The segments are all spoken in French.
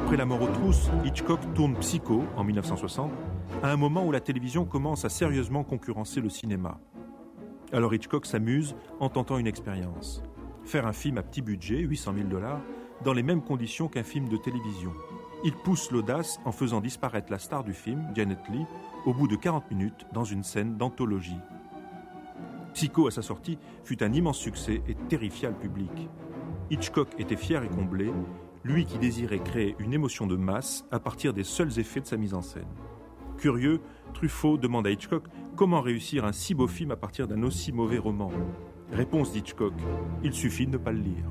Après La mort aux trousses, Hitchcock tourne Psycho en 1960, à un moment où la télévision commence à sérieusement concurrencer le cinéma. Alors Hitchcock s'amuse en tentant une expérience. Faire un film à petit budget, $800 000, dans les mêmes conditions qu'un film de télévision. Il pousse l'audace en faisant disparaître la star du film, Janet Leigh, au bout de 40 minutes dans une scène d'anthologie. Psycho, à sa sortie, fut un immense succès et terrifia le public. Hitchcock était fier et comblé, lui qui désirait créer une émotion de masse à partir des seuls effets de sa mise en scène. Curieux, Truffaut demande à Hitchcock comment réussir un si beau film à partir d'un aussi mauvais roman. Réponse d'Hitchcock, il suffit de ne pas le lire.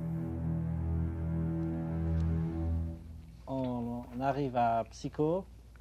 On arrive à Psycho.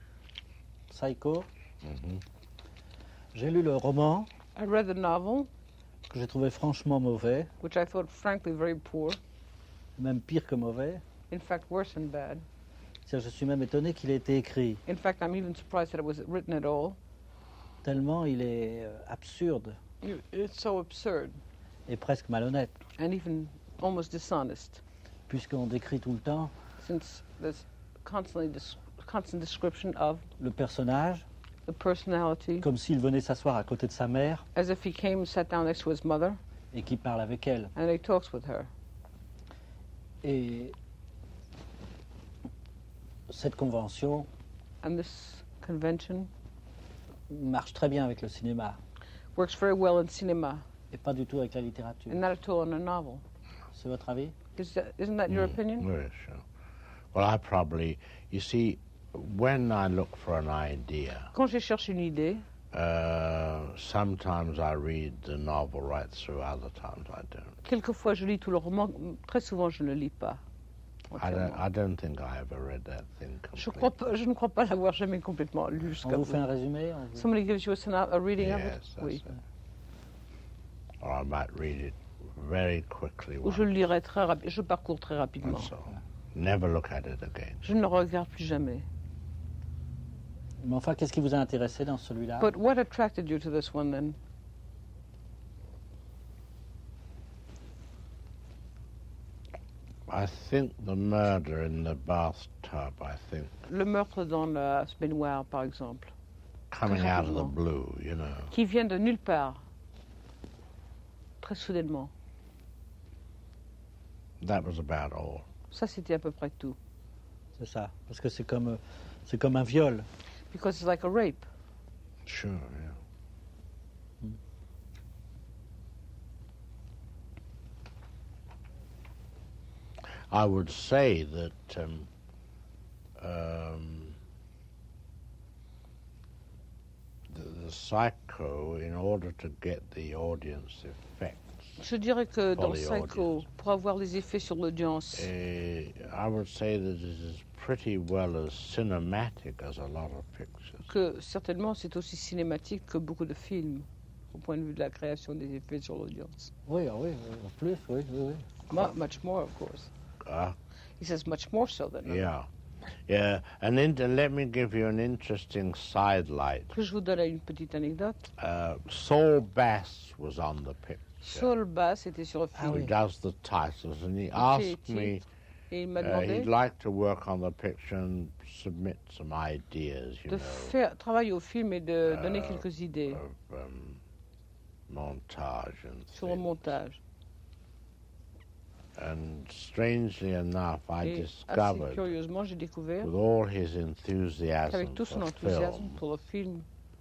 J'ai lu le roman. I read the novel, que j'ai trouvé franchement mauvais, which I thought frankly very poor, même pire que mauvais. in fact worse than bad. Je suis même étonné qu'il ait été écrit, In fact, I'm even surprised that it was written at all. tellement il est absurde It's so absurd et presque malhonnête, and even almost dishonest, puisqu'on décrit tout le temps since there's constant description of le personnage the personality, comme s'il venait s'asseoir à côté de sa mère as if he came and sat down next to his mother et qu'il parle avec elle. and he talks with her. Et cette convention And this convention marche très bien avec le cinéma works very well in cinema et pas du tout avec la littérature. and not at all in a novel. C'est votre avis? Isn't that your opinion? Yes, sure. Well, I probably, you see, when I look for an idea, Quand je cherche une idée, sometimes I read the novel right through, other times I don't. quelquefois je lis tout le roman, très souvent je ne le lis pas. I don't think I ever read that thing completely. Je ne crois pas l'avoir jamais complètement lu On jusqu'à vous fait un résumé? Somebody gives you a reading of it? Yes, Oui. that's it. Or I might read it very quickly. Ou je le lirai très rapidement, je parcours très rapidement. That's all. Never look at it again. Je ne le regarde plus jamais. Mais enfin, qu'est-ce qui vous a intéressé dans celui-là? But what attracted you to this one then? I think the murder in the bathtub, I think, Le meurtre dans la baignoire, par exemple, coming Très out of the rapidement. blue, you know. qui vient de nulle part, très soudainement. That was about all. Ça, c'était à peu près tout. C'est ça, parce que c'est comme un viol. Because it's like a rape. Sure, yeah. I would say that the Psycho, in order to get the audience effects, Je dirais que dans For the Psycho, audience. pour avoir les effets sur l'audience, I would say that it is pretty well as cinematic as a lot of pictures. que certainement c'est aussi cinématique que beaucoup de films, au point de vue de la création des effets sur l'audience. Oui, oui, en plus, oui. Much more, of course. Ah. He says much more so than Yeah. Yeah, and let me give you an interesting sidelight. Que je vous donne une petite anecdote. Saul Bass was on the picture. Saul Bass était sur le film. Who does the titles, and he asked me, Et il m'a demandé he'd like to work on the picture and submit some ideas, you de know, travailler au film et de donner quelques idées of montage and sur le montage. And strangely enough, I Et assez discovered, curieusement, j'ai découvert with all his enthusiasm qu'avec tout son for enthousiasme film, pour le film,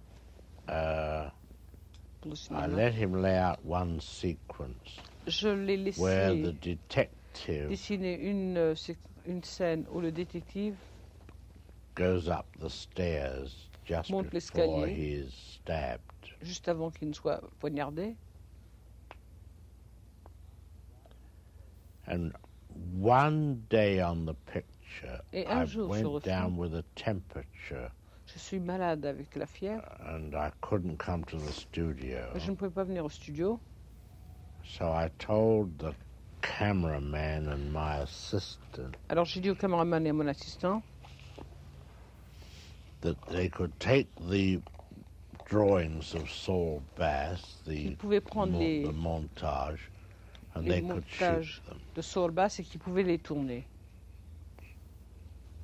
pour le I cinéma, let him lay out one sequence je l'ai where the laissé detective dessiner une scène où le détective goes up the stairs just Monte before l'escalier. he is stabbed. juste avant qu'il ne soit poignardé. And one day on the picture, Et un I jour sur le went film, down with a temperature je suis malade avec la fièvre, and I couldn't come to the studio. je ne pouvais pas venir au studio. So I told the cameraman and my assistant Alors j'ai dit au caméraman et à mon assistant that they could take the drawings of Saul Bass, qu'ils pouvaient prendre the montage, and les they could shoot montages them. de Saul Bass et qu'ils pouvaient les tourner.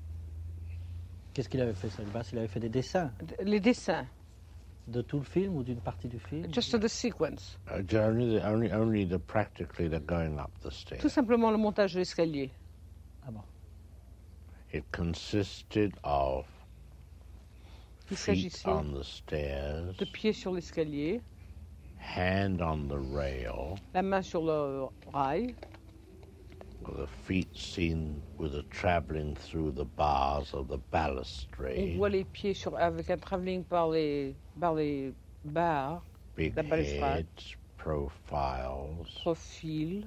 Qu'est-ce qu'il avait fait, Salibas? Il avait fait des dessins Les dessins, de tout le film ou d'une partie du film? just the sequence. Only practically the going up the stairs. Tout simplement le montage de l'escalier. Ah bon. It consisted of Il feet s'agissait on the stairs, de pieds sur l'escalier, hand on the rail, la main sur le rail, with the feet seen with a travelling through the bars of the on balustrade, voit les pieds avec un travelling par les barres, big la balustrade, heads, profiles, profil.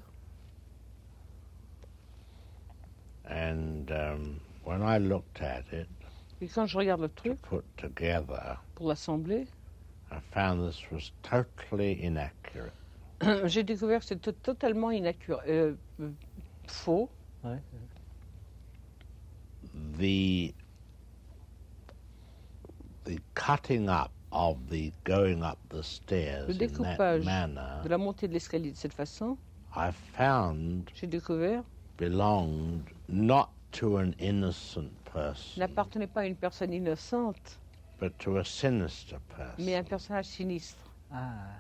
and when I looked at it Et quand je regarde le to truc, put together, pour l'assembler, I found this was totally inaccurate. j'ai découvert que c'était totalement faux. Ouais. The cutting up of the going up the stairs Le in that découpage manner, de la montée de l'escalier de cette façon, I found j'ai découvert, belonged not to an innocent person, n'appartenait pas à une personne innocente, but to a sinister mais à un person. personnage sinistre. Ah,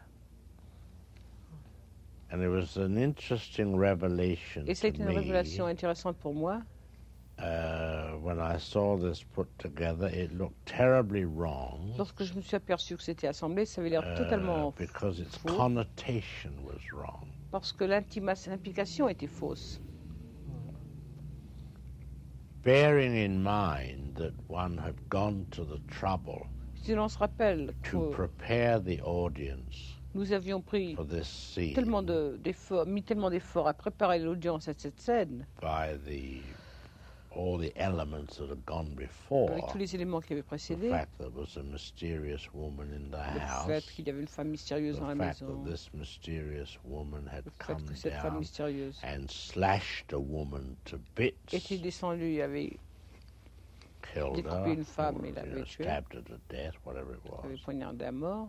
And it was an interesting revelation Et c'est to une me révélation intéressante pour moi. when I saw this put together. It looked terribly wrong Lorsque je me suis aperçu que c'était assemblé, ça avait l'air totalement because its faux, connotation was wrong. parce que l'implication était fausse. Bearing in mind that one had gone to the trouble Si l'on se rappelle to que prepare the audience nous avions pris for this scene mis tellement d'efforts à préparer l'audience à cette scène, by all the elements that had gone before, avec tous les éléments qui avaient the précédé, fact that there was a mysterious woman in the le fait house, qu'il y avait une femme mystérieuse dans la the fact maison, that this mysterious woman had le fait come que cette femme down mystérieuse and slashed a woman to bits, était descendue, avait killed découpé her, une femme or, et l'avait tuée, stabbed her to death, whatever it avait was. poignardé à mort.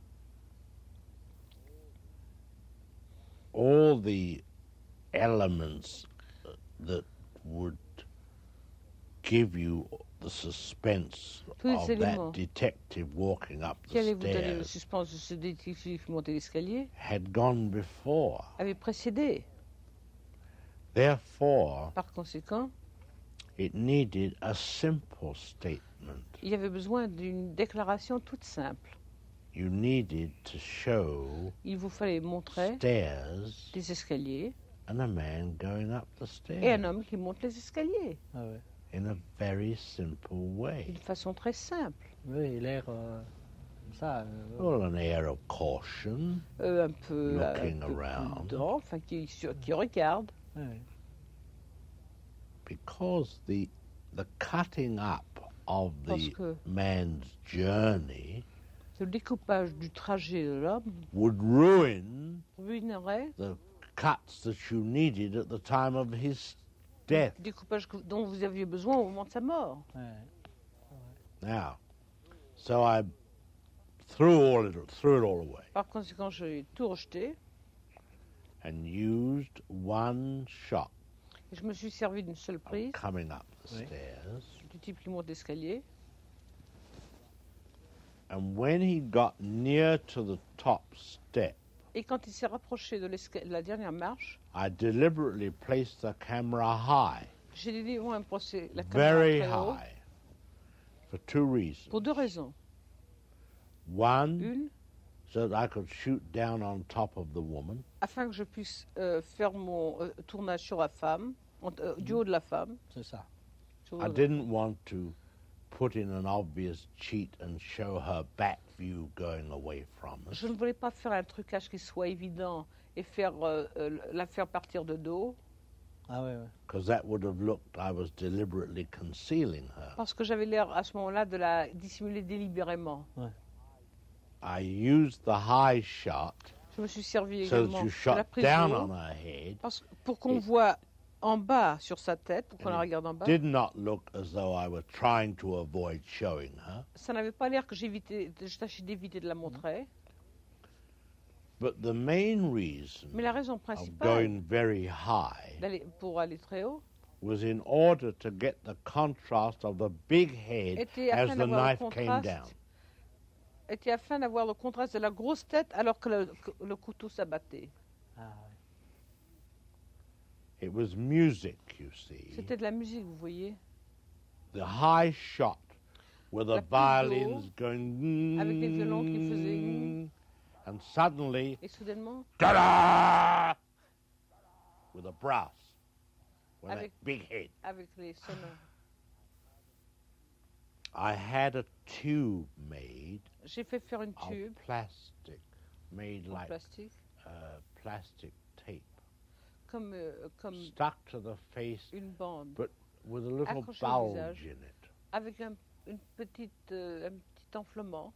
All the elements that would give you the suspense Tous les of éléments that detective walking up Qui the allait vous donner le stairs suspense de ce détective monter l'escalier had gone before. avait précédé. Therefore, Par conséquent, it needed a simple statement. il y avait besoin d'une déclaration toute simple. You needed to show Il vous fallait montrer stairs des escaliers and a man going up the et un stairs homme qui monte les escaliers ah ouais. in a very simple way. d'une façon très simple. Oui, il a l'air comme ça. Well, an air of caution, Un peu, Looking around. prudent, enfin qui regarde. ouais. because the cutting up of Parce the que man's journey le découpage du trajet de l'homme would ruin ruinerait the cuts that you needed at the time of his death. le découpage dont vous aviez besoin au moment de sa mort. Ouais. Now, so I threw it all away Par conséquent, j'ai tout rejeté and used one shot et je me suis servi d'une seule prise coming up the Oui. stairs. du type qui monte l'escalier. And when he got near to the top step, Et quand il s'est rapproché de la dernière marche, I deliberately placed the camera high, j'ai délibérément approché la caméra very très haut high, for two reasons. pour deux raisons. One, Une, so that I could shoot down on top of the woman. afin que je puisse faire mon tournage sur la femme, du haut de la femme. C'est ça. sur I le- didn't want to put in an obvious cheat and show her back view going away from us. Je ne voulais pas faire un trucage qui soit évident et la faire partir de dos, Ah ouais, ouais. Because that would have looked, I was deliberately concealing her. parce que j'avais l'air à ce moment-là de la dissimuler délibérément. I used the high shot Je me suis servi so that également you de la shot prise down de on haut her head. pour qu'on voit en bas sur sa tête, pour qu'on la And regarde en bas. Did not look as though I were trying to avoid showing her. Ça n'avait pas l'air que je tâchais d'éviter de la montrer. But the main reason Mais la raison of principale going very high pour aller très haut, was in order to get the contrast of the big head Était as afin the d'avoir knife le came contraste. down. Était afin d'avoir le contraste de la grosse tête alors que le couteau s'abattait. Ah, It was music, you see. C'était de la musique, vous voyez, The high shot with the La prise de violins haut, going avec les violons qui faisaient and suddenly et soudainement, ta-da! With a brass, with Avec- that big head. avec les sonneurs. I had a tube made J'ai fait faire une of tube plastic, made en like plastique, plastic tape, comme stuck to the face une bande, but with a little accroché au visage. bulge in it. avec un petit enflement.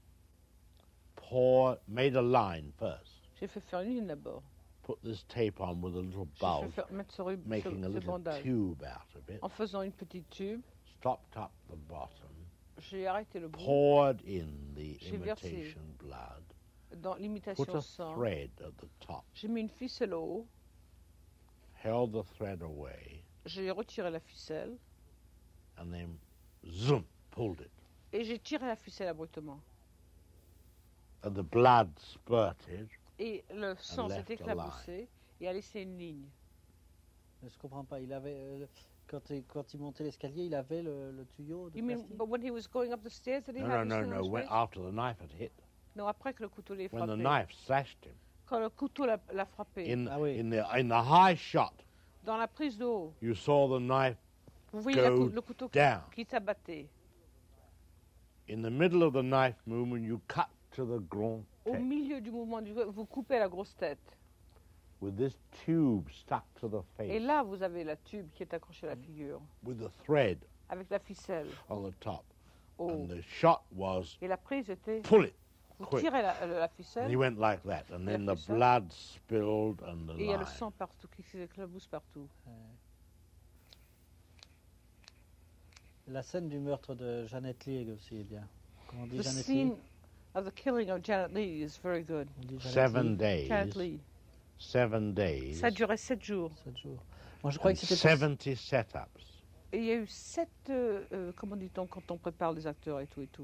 Made a line first. J'ai fait faire une ligne d'abord. Put this tape on with a little J'ai fait bulge, mettre making a ce little bandage. tube out of it. En faisant une petite tube, Stopped up the bottom, j'ai arrêté le bout poured in the J'ai versé. imitation blood, dans put l'imitation a sang. thread at the top, J'ai mis une ficelle au haut, held the thread away, j'ai retiré la ficelle and then zoom, pulled it. et j'ai tiré la ficelle abruptement. And the blood spurted. Et le sang s'est left a éclaboussé et a laissé une ligne. je comprends pas. Il avait, quand il montait l'escalier, il avait le tuyau de You mean, plastique. but when he was going up the stairs, did he No, have no, his no, hand no. on When, his face? after the knife had hit, Non, après que le couteau l'ait when the frappé. knife slashed him, Quand le couteau l'a frappé. in Ah oui. in the high shot, Dans la prise de haut, you saw the knife vous voyez go le couteau down. qui s'abattait. In the middle of the knife movement, you cut to the grand Au tête milieu du mouvement du vous coupez la grosse tête. with this tube stuck to the Et face là, vous avez la tube qui est accrochée à la figure, with the thread avec la ficelle on the top. au haut. And the shot was Et la prise était, pull it vous quick. tirez la And he ficelle, went like that, and then La the ficelle. blood spilled and the et il y a le line. sang partout, qui s'éclabousse partout. La scène du meurtre de Janet Leigh aussi est bien. Comment on dit The Janet scene Leigh? of the killing of Janet Leigh is very good. On dit Janet 7 Leigh. Janet days. Leigh. 7 days. Ça a duré 7 jours. 7 jours. Moi, je croyais And que c'était pour- 70 setups. Et il y a eu 7, comment dit-on quand on prépare les acteurs et tout.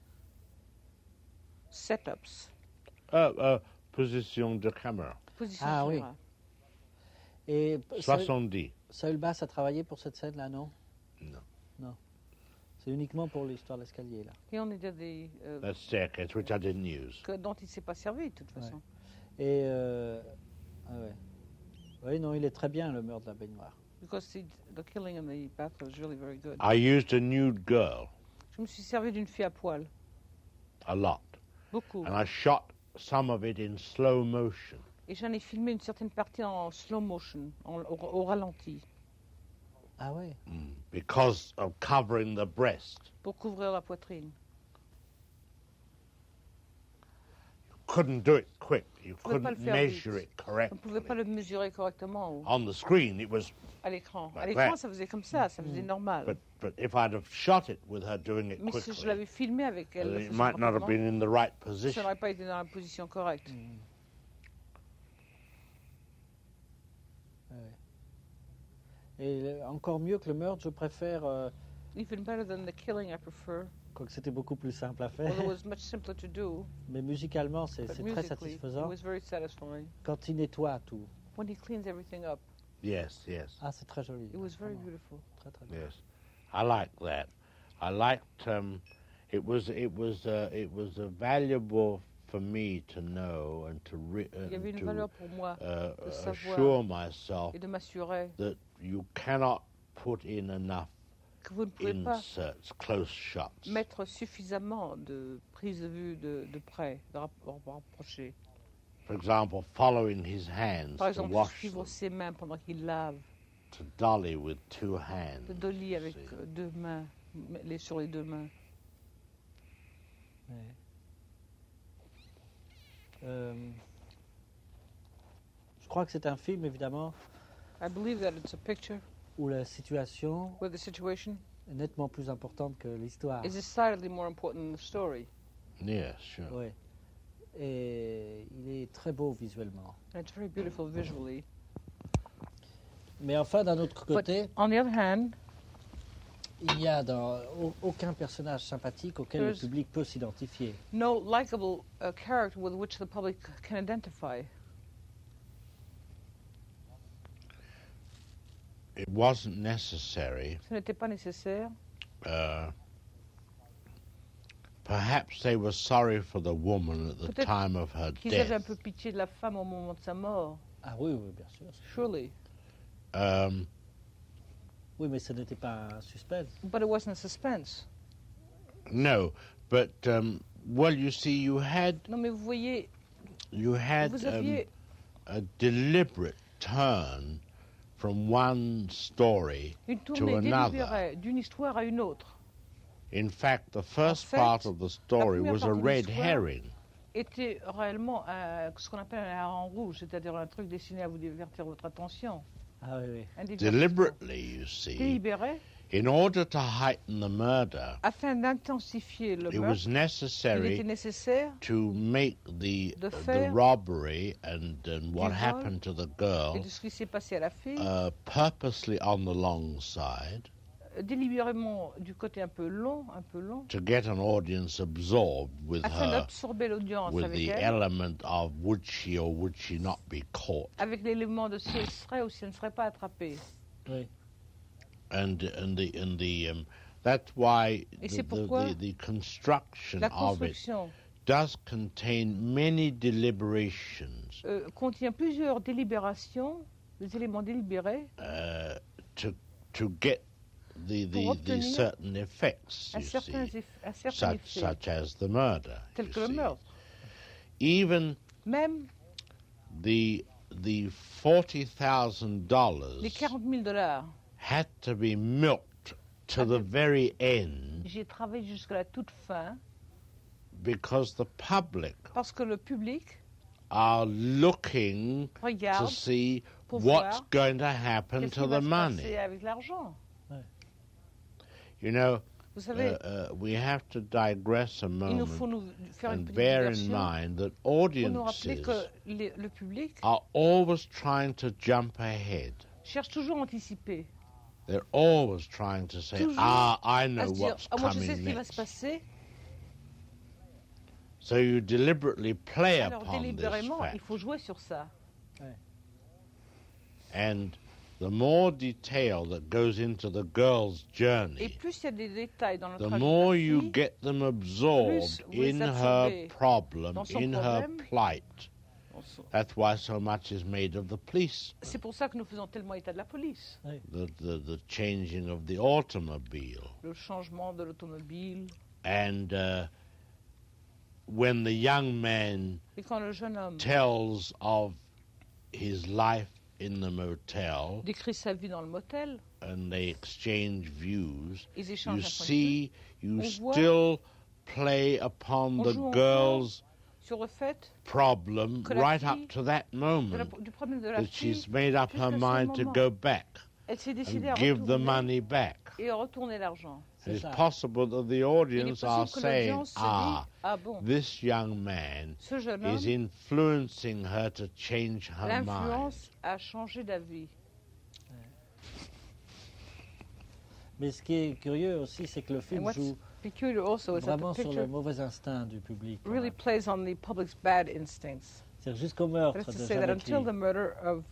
Setups. Position de caméra. Position Ah oui. caméra. Et 70. Saül Bass a travaillé pour cette scène-là, non? Non. Non. C'est uniquement pour l'histoire de l'escalier, là. Et on est dans des That staircase, which I didn't use. dont il ne s'est pas servi de toute façon. Et ah ouais. Oui, non, il est très bien, le meurtre de la baignoire. Because the killing in the bath was really very good. I used a nude girl Je me suis servi d'une fille à poil, a lot, beaucoup. and I shot some of it in slow motion. Et j'en ai filmé une certaine partie en slow motion, au ralenti, Ah ouais. Because of covering the breast. pour couvrir la poitrine. Couldn't do it quick. You pouvez pas couldn't le faire measure vite. it On ne pouvait pas correctly. le mesurer correctement On the screen, it was, à l'écran. À Like l'écran, that. ça faisait comme ça faisait normal. but if I'd have shot it with her doing it Mais si je quickly, l'avais filmé avec elle, le it faisant might not have correctement, been in the right ça position. n'aurait pas été dans la position correcte. Et encore mieux que le meurtre, je préfère, Even better than the killing, I prefer. quoique c'était beaucoup plus simple à faire, Although it was much simpler to do, mais musicalement, c'est but très musically, it satisfaisant was very satisfying. quand il nettoie tout. When he cleans everything up, Yes, yes, Ah, c'est très joli. it was very vraiment. beautiful. Très, très bien. yes. I like that. I liked. It was valuable for me to know and to Il y avait une valeur pour moi de savoir assure myself et de m'assurer that you cannot put in enough que vous ne pouvez pas inserts, close shots. mettre suffisamment de prise de vue de près, de rapprocher. For example, following his hands Par to exemple, wash suivre them, ses mains pendant qu'il lave, to dolly with 2 hands. de dolly avec see. 2 mains, sur les 2 mains. Ouais. Je crois que c'est un film, évidemment, I believe that it's a picture où la situation where the situation est nettement plus importante que l'histoire. is decidedly more important than the story. Yes, sure. Ouais. Et il est très beau visuellement. And it's very beautiful visually. Mais enfin, d'un autre But côté, on the other hand, il n'y a aucun personnage sympathique auquel le There's- public peut s'identifier. no likable character with which the public can identify. It wasn't necessary. Ce n'était pas nécessaire. Perhaps they were sorry for the woman at the Peut-être time of her Qu'ils avaient un death. peu pitié de la femme au moment de sa mort. Ah oui, oui, bien sûr. Surely. Oui, mais ce n'était pas un suspense. But it wasn't a suspense. No, but well, you see, you had Non, mais vous voyez, you had vous aviez a deliberate turn from one story une to tournée another. délibérée d'une histoire à une autre. In fact, the first fait, part of the story première was a partie de red l'histoire herring. Était réellement ce qu'on appelle un hareng rouge, c'est-à-dire un truc destiné à vous divertir votre attention. Ah oui, oui. Un divertissement Deliberately, you see, délibéré, in order to heighten the murder, afin d'intensifier le it meurtre. was Il était necessary nécessaire to make de the faire robbery and what vol happened to the et girl de ce qui s'est passé à la fille, purposely on the long side délibérément du côté un peu long, to get an audience absorbed with afin her, d'absorber l'audience with avec the elle, element of would she or would she not be caught, avec l'élément de si elle serait ou si elle ne serait pas attrapée. Oui. and that's why Et c'est pourquoi the construction La of it construction does contain many deliberations contient plusieurs délibérations, des éléments délibérés, to get the Pour obtenir certain effects, à you certains, see, à certains effets, such as the murder. tels you que le see. meurtre. Even Même the les $40,000 $40 000, had to be milked to the very end j'ai travaillé jusqu'à la toute fin because the public parce que le public are looking to regarde see pour what's voir going to happen qu'est-ce to qui va the se money. passer avec l'argent. You know, Vous savez, we have to digress a il nous faut moment nous faire une and petite bear in diversion mind that pour nous rappeler audiences que le public are always trying to jump ahead. cherche toujours à anticiper, They're always trying to say, Toujours I à know se dire what's « Ah, moi je sais ce coming qui va se next. passer », So you deliberately play alors upon this délibérément, fact. il faut jouer sur ça. And the more detail that goes into the girl's Et journey, plus il y a des détails dans le the trajet more de la you fille, get them absorbed plus vous les in her absorbez problem, dans son in her problème. plight. That's why so much is made of the police, c'est pour ça que nous faisons tellement état de la police. the changing of the automobile. Le changement de l'automobile. And when the young man Et quand le jeune homme tells of his life in the motel décrit sa vie dans le motel, and they exchange views, ils you échangent un point de vue see, you On voit- still play upon On the joue encore girl's sur le fait problem que la right fille- up to that moment du problème de la that fille. she's made up her jusqu'à ce mind to moment. go back Elle s'est décidée à and give the retourner money back. et à retourner l'argent. It's ça. possible that the Il est audience are possible que saying, l'audience se dit « Ah bon, this young man ce jeune is homme, influencing her to change her mind. l'influence a changé d'avis. Mais ce qui est curieux aussi, c'est que le And film what's joue peculiar also is that vraiment the sur le picture mauvais instinct du public. quand really même. plays on the public's bad instincts. C'est-à-dire jusqu'au That meurtre is to de say that Janet until Leigh, the murder of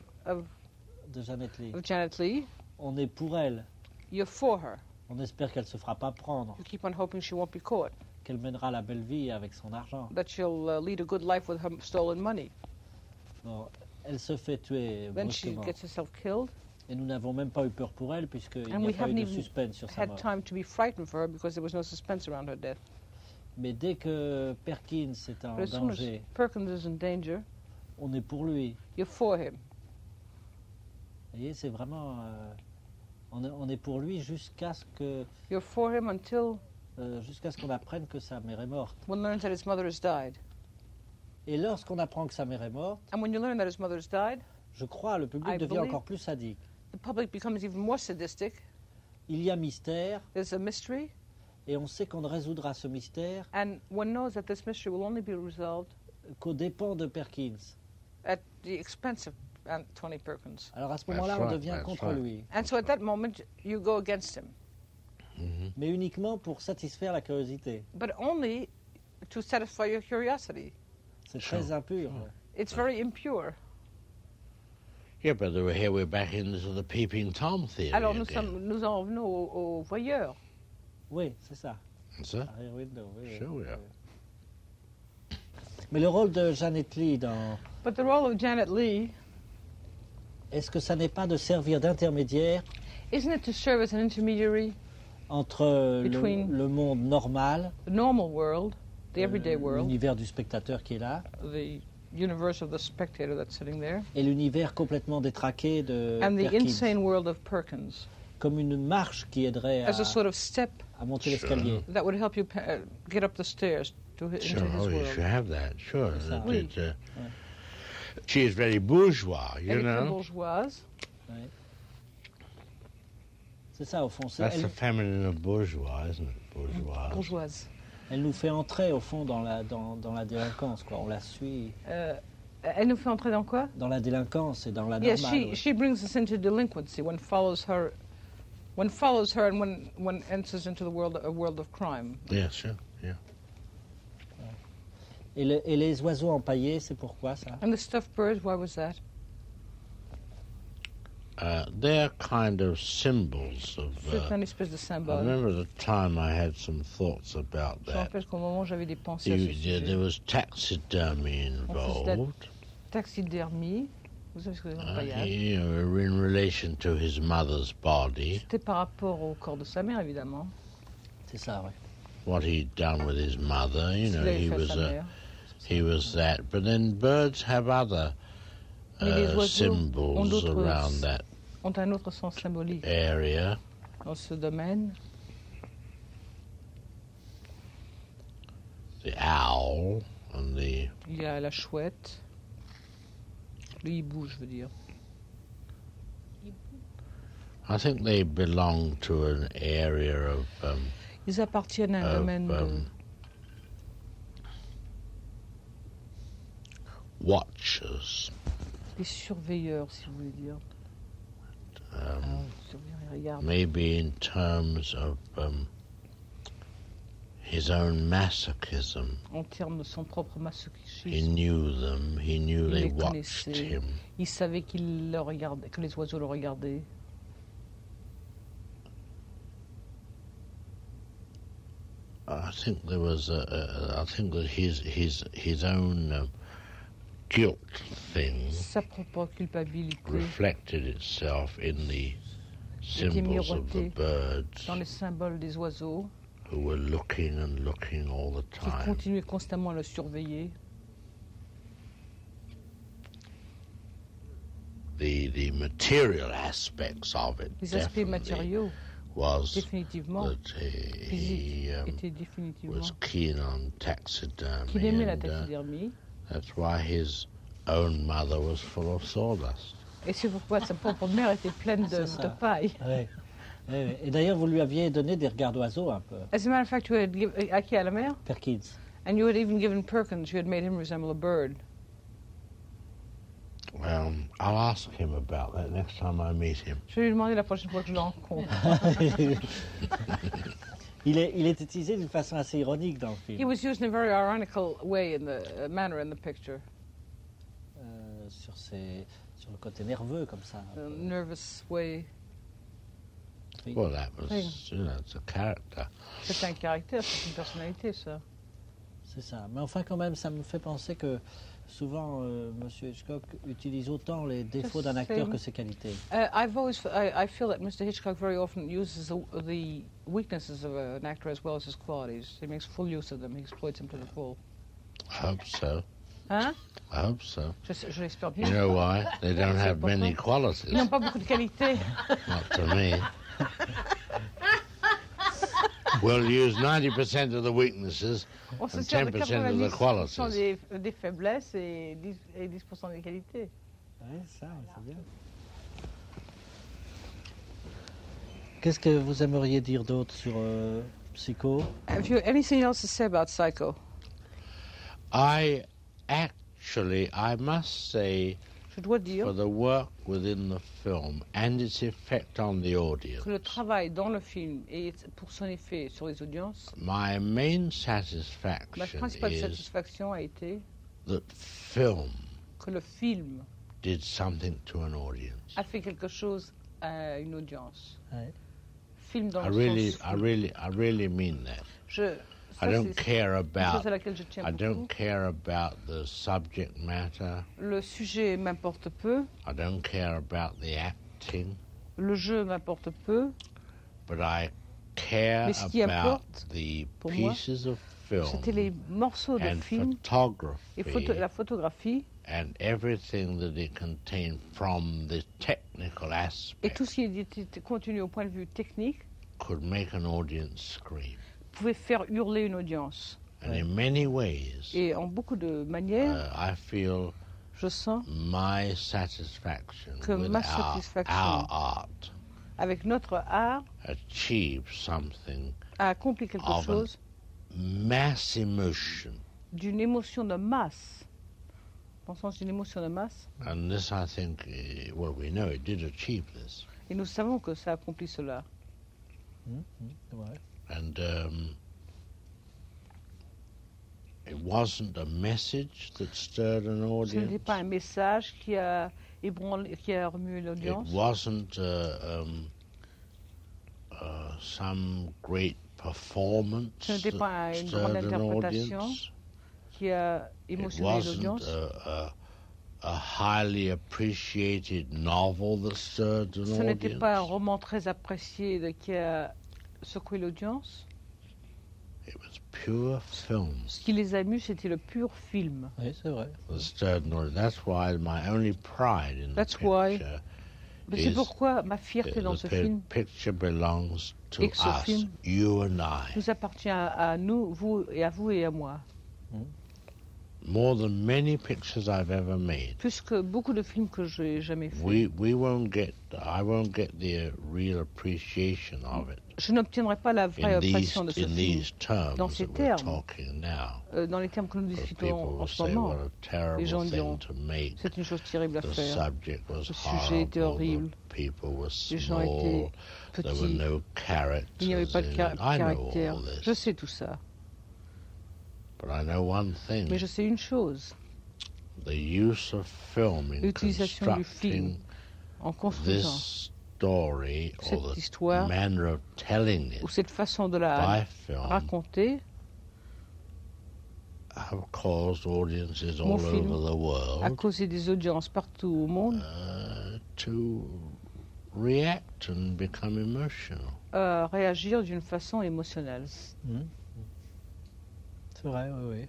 Janet Leigh, on est pour elle. you're for her. On espère qu'elle se fera pas prendre, You keep on hoping she won't be caught, qu'elle mènera la belle vie avec son argent. that she'll lead a good life with her stolen money. Bon, elle se fait tuer Then she brusquement. gets herself killed, Et nous n'avons même pas eu peur pour elle, puisqu'il And n'y a we pas eu haven't de even suspense sur sa had mort. time to be frightened for her because there was no suspense around her death. Mais dès que Perkins est en But as soon as danger, Perkins is in danger, on est pour lui. you're for him. Vous voyez, c'est vraiment... on est pour lui jusqu'à ce You're for him until qu'on apprenne que sa mère est morte. one learns that his mother has died. Et lorsqu'on apprend que sa mère est morte, And when you learn that his mother has died, je crois le public I devient believe- encore plus sadique. the public becomes even more sadistic. Il y a mystère, There's a mystery, et on sait qu'on ne résoudra ce mystère and one knows that this mystery will only be resolved qu'aux dépens de Perkins. at the expense of Tony Perkins. Alors à ce moment-là, That's on right, devient that's contre right. lui. And so at that moment, you go against him, Mais uniquement pour satisfaire la curiosité. but only to satisfy your curiosity. C'est très impur. It's very impure. Yeah, but here we're back into the peeping Tom theory Alors again. nous en revenons aux voyeurs. Oui, c'est ça. That's it. Rear Window, oui, Sure we are. Mais le rôle de Janet Leigh dans... But the role of Janet Leigh, Est-ce que ça n'est pas de servir d'intermédiaire isn't it to serve as an intermediary, entre Between- le monde normal, the normal world, the everyday world, l'univers du spectateur qui est là, the universe of the spectator that's sitting there, et l'univers complètement détraqué de and the Perkins, insane world of Perkins, comme une marche qui aiderait as a sort of step à monter Sure. l'escalier. that would help you get up the stairs into Sure, his oh, you world. should have that. Sure. That's right. Oui. She is very bourgeois, you Elle est très know. bourgeoise. C'est ça, au fond. That's the feminine of bourgeois, isn't it? Bourgeois. Bourgeoise. Elle nous fait entrer, au fond, dans la délinquance, quoi. On la suit Elle nous fait entrer dans quoi? dans la délinquance et dans la Yes, normale. ouais. she brings us into delinquency. One follows her, and one enters into a world of crime. Yeah, sure. Yeah. Et les oiseaux empaillés, c'est pourquoi, ça? And the stuffed birds, why was that? They're kind of symbols of. C'est un espèce de I symbole. remember at the time I had some thoughts about Je me that. rappelle qu'au moment j'avais des pensées à ce sujet. There was taxidermy involved. Taxidermie, vous savez ce que c'est l'empaillage? In relation to his mother's body, C'était par rapport au corps de sa mère, évidemment. C'est ça, oui. what he'd done with his mother. You Ce know, qu'il avait he fait à was sa mère. he was that. But then birds have other Mais les oiseaux ont symbols d'autres around that ont un autre sens symbolique area. dans ce domaine. The owl and the Il y a la chouette, le hibou, je veux dire. I think they belong to an area of Ils appartiennent à un domaine de... watchers. des surveilleurs, si vous voulez dire. Surveilleurs, ils regardent. Maybe in terms of his own masochism. En termes de son propre He masochisme. knew them. He knew Il they les watched connaissait. him. Il savait qu'il le regardait, que les oiseaux le regardaient. I think there was I think that his own guilt thing Sa propre culpabilité reflected itself in the symbols of the miroité birds dans les symboles des oiseaux, who were looking and looking all the qui time. continuaient constamment à le surveiller. The material aspects of it Les aspects definitely matériaux, was définitivement, that he physiques, étaient définitivement... was keen on taxidermy, Qu'il aimait la and taxidermie. that's why his own mother was full of sawdust. Et c'est pourquoi sa propre mère était pleine C'est ça. de paille. Ouais. Ouais, ouais. Et d'ailleurs, vous lui aviez donné des regards d'oiseaux un peu, As a matter of fact, you had acquis à la mère, Perkins. and you had even given Perkins, you had made him resemble a bird. Well, I'll ask him about that next time I meet him. Je vais lui demander la prochaine fois que je le rencontre. il est utilisé d'une façon assez ironique dans le He film. was used in a very ironical way in the manner in the picture. Sur le côté nerveux, comme ça. un A peu. nervous way. Oui. Well, that was, you know, it's a character. C'est un caractère, c'est une personnalité, ça. C'est ça. Mais enfin, quand même, ça me fait penser que souvent, M. Hitchcock utilise autant les défauts d'un acteur que ses qualités. I feel that Mr. Hitchcock very often uses the weaknesses of an actor as well as his qualities. He makes full use of them. He exploits them to the full. I hope so. Hein? I hope so. Je l'espère bien. You know why? They don't have many qualities. Ils n'ont pas beaucoup de qualités. Not to me. We'll use 90% of the weaknesses On se and sert de 10% of the 90% qualities. des faiblesses et 10% des qualités. Oui, ça, c'est bien. Qu'est-ce que vous aimeriez dire d'autre sur Psycho? Have you anything else to say about Psycho? I must say Je dois dire for the work within the film and its effect on the audience, que le travail dans le film et pour son effet sur les audiences, my main ma satisfaction principale is satisfaction a été that film que le film did something to an audience. a fait quelque chose à une audience. Ouais. Film dans I le sens... really mean that. I don't care quelque chose about à laquelle je tiens I beaucoup. don't care about the subject matter. Le sujet m'importe peu, I don't care about the acting, le jeu m'importe peu, but I care Mais ce qui about importe, the pour moi, pieces of film c'était les morceaux de and film et photography la photographie and everything that it contained from the technical et aspect tout ce qui était contenu au point de vue technique could make an audience scream. pouvait faire hurler une audience. And in many ways, Et en beaucoup de manières, I feel je sens my satisfaction que with ma satisfaction our art avec notre art achieves something a accompli quelque of an chose mass emotion. d'une émotion de masse. Dans le sens d'une émotion de masse. And this, I think, well, we know it did achieve this. Et nous savons que ça accomplit cela. C'est vrai. And it wasn't a message that stirred an Ce n'était audience. pas un message qui a ébranlé, qui a remué It l'audience. wasn't some great performance Ce n'était pas that une grande stirred an interprétation audience. qui a It émotionné wasn't l'audience. a highly appreciated novel that stirred an Ce n'était audience. pas un roman très apprécié qui a secoué l'audience. It was pure film Ce qui les a mus, c'était le pur film. Oui, c'est vrai. that stirred an audience. That's why my only pride in That's the why picture Mais c'est is pourquoi ma fierté dans ce film picture belongs to Et que ce us, film you and I. nous appartient à nous, vous et à moi. More than many pictures I've ever made. Plus que beaucoup de films que j'ai jamais fait. I won't get the real appreciation of it Je n'obtiendrai pas la vraie appréciation de ce in film these terms dans ces that we're termes. talking now. Dans les termes que nous Because discutons people en will ce say moment. what a Les gens terrible diront, thing to make. c'est une chose terrible à The faire. subject was Le sujet était horrible. the people were Les gens small. étaient There were petits. no characters. Il n'y avait pas de in it. I know caractère. all Je this, sais tout ça. but I know one thing: Mais je sais une chose. the use of film in L'utilisation du film constructing en construisant this story cette or the histoire manner of telling ou it cette façon de by la film raconter have caused audiences Mon all film over the a world causé des audiences partout au monde to react and become emotional. à réagir d'une façon émotionnelle. C'est vrai, oui.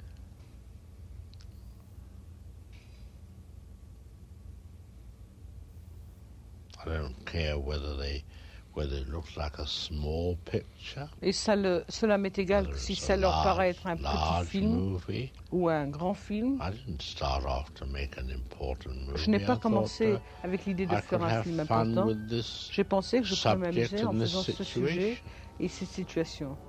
I don't care whether it looks like a small picture, Et cela m'est égal whether si it's ça a leur paraît large, être un petit large film movie. ou un grand film. I didn't start off to make an important movie. Je n'ai pas I commencé thought, avec l'idée de I faire could un have film fun important. with this J'ai pensé que je pourrais subject m'amuser en and this faisant ce sujet situation. et cette situation.